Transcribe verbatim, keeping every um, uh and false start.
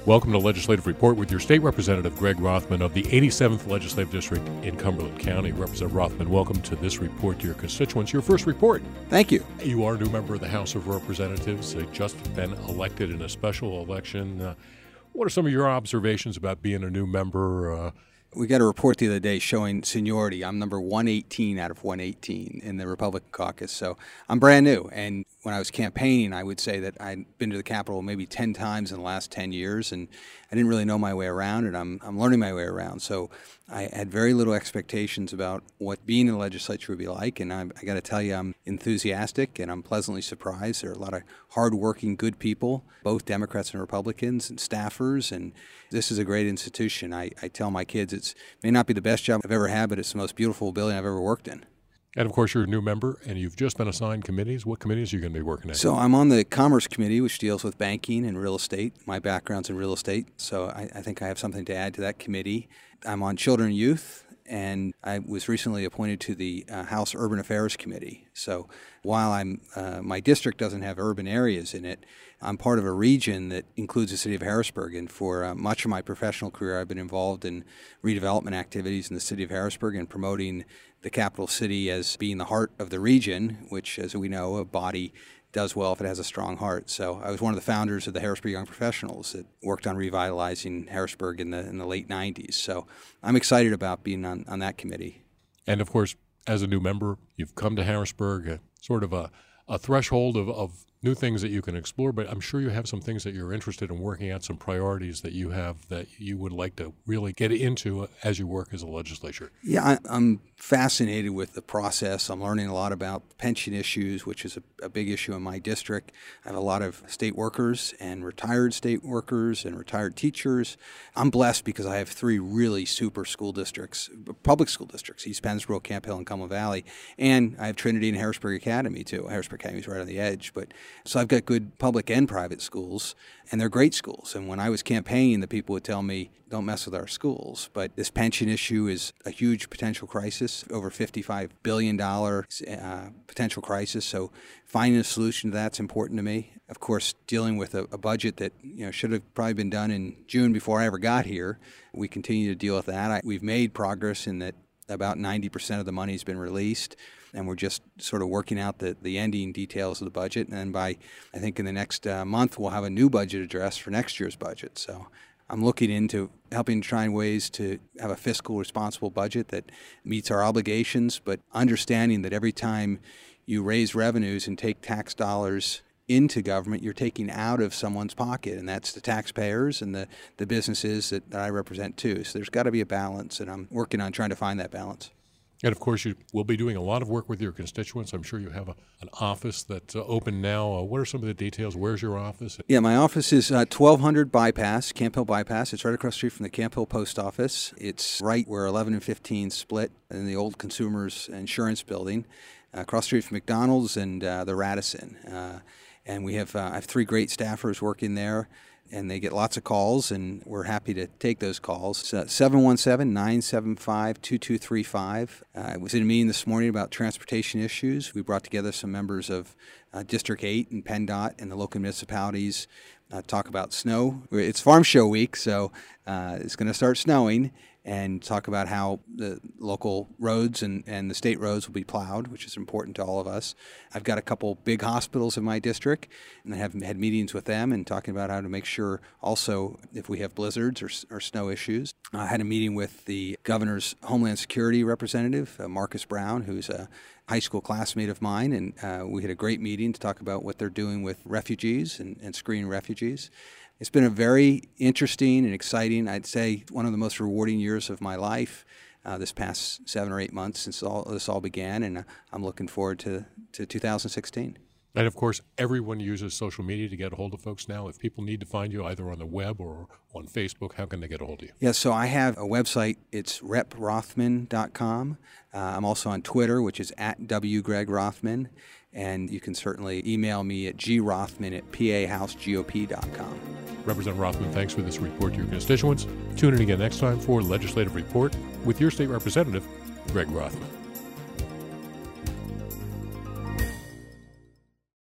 Welcome to Legislative Report with your State Representative, Greg Rothman of the eighty-seventh Legislative District in Cumberland County. Representative Rothman, welcome to this report to your constituents. Your first report. Thank you. You are a new member of the House of Representatives, uh, just been elected in a special election. Uh, what are some of your observations about being a new member? Uh, We got a report the other day showing seniority. I'm number one eighteen out of one eighteen in the Republican caucus, so I'm brand new. And when I was campaigning, I would say that I'd been to the Capitol maybe ten times in the last ten years, and I didn't really know my way around, and I'm I'm learning my way around. So I had very little expectations about what being in the legislature would be like, and I'm, I got to tell you, I'm enthusiastic, and I'm pleasantly surprised. There are a lot of hardworking, good people, both Democrats and Republicans, and staffers, and this is a great institution. I, I tell my kids it may not be the best job I've ever had, but it's the most beautiful building I've ever worked in. And, of course, you're a new member, and you've just been assigned committees. What committees are you going to be working at? So I'm on the Commerce Committee, which deals with banking and real estate. My background's in real estate, so I, I think I have something to add to that committee. I'm on Children and Youth, and I was recently appointed to the uh, House Urban Affairs Committee. So while I'm uh, my district doesn't have urban areas in it, I'm part of a region that includes the city of Harrisburg. And for uh, much of my professional career, I've been involved in redevelopment activities in the city of Harrisburg and promoting the capital city as being the heart of the region, which, as we know, a body does well if it has a strong heart. So I was one of the founders of the Harrisburg Young Professionals that worked on revitalizing Harrisburg in the in the late nineties. So I'm excited about being on, on that committee. And, of course, as a new member, you've come to Harrisburg, uh, sort of a, a threshold of, of new things that you can explore, but I'm sure you have some things that you're interested in working at, some priorities that you have that you would like to really get into as you work as a legislature. Yeah, I, I'm fascinated with the process. I'm learning a lot about pension issues, which is a, a big issue in my district. I have a lot of state workers and retired state workers and retired teachers. I'm blessed because I have three really super school districts, public school districts, East Pennsboro, Camp Hill, and Cumberland Valley. And I have Trinity and Harrisburg Academy, too. Harrisburg Academy is right on the edge, but so I've got good public and private schools, and they're great schools. And when I was campaigning, the people would tell me, don't mess with our schools. But this pension issue is a huge potential crisis, over fifty-five billion dollars uh, potential crisis. So finding a solution to that's important to me. Of course, dealing with a, a budget that you know should have probably been done in June before I ever got here. We continue to deal with that. I, we've made progress in that about ninety percent of the money has been released, and we're just sort of working out the, the ending details of the budget. And by, I think in the next uh, month, we'll have a new budget address for next year's budget. So I'm looking into helping to find ways to have a fiscal responsible budget that meets our obligations, but understanding that every time you raise revenues and take tax dollars into government, you're taking out of someone's pocket, and that's the taxpayers and the, the businesses that, that I represent too. So there's got to be a balance, and I'm working on trying to find that balance. And, of course, you will be doing a lot of work with your constituents. I'm sure you have a, an office that's uh, open now. Uh, what are some of the details? Where's your office? Yeah, my office is uh, twelve hundred Bypass, Camp Hill Bypass. It's right across the street from the Camp Hill Post Office. It's right where eleven and fifteen split in the old Consumers Insurance Building, uh, across the street from McDonald's and uh, the Radisson. Uh, and we have, uh, I have three great staffers working there, and they get lots of calls, and we're happy to take those calls. seven one seven, nine seven five, two two three five. Uh, I was in a meeting this morning about transportation issues. We brought together some members of uh, District eight and PennDOT and the local municipalities uh, talk about snow. It's Farm Show week, so uh, it's going to start snowing, and talk about how the local roads and, and the state roads will be plowed, which is important to all of us. I've got a couple big hospitals in my district, and I have had meetings with them and talking about how to make sure also if we have blizzards or, or snow issues. I had a meeting with the governor's Homeland Security representative, uh, Marcus Brown, who's a high school classmate of mine, and uh, we had a great meeting to talk about what they're doing with refugees and, and screening refugees. It's been a very interesting and exciting, I'd say one of the most rewarding years of my life uh, this past seven or eight months since all this all began, and uh, I'm looking forward to, to two thousand sixteen. And, of course, everyone uses social media to get a hold of folks now. If people need to find you either on the web or on Facebook, how can they get a hold of you? Yeah, so I have a website. It's rep rothman dot com. Uh, I'm also on Twitter, which is at W Greg Rothman. And you can certainly email me at grothman at p a house g o p dot com. Representative Rothman, thanks for this report to your constituents. Tune in again next time for Legislative Report with your state representative, Greg Rothman.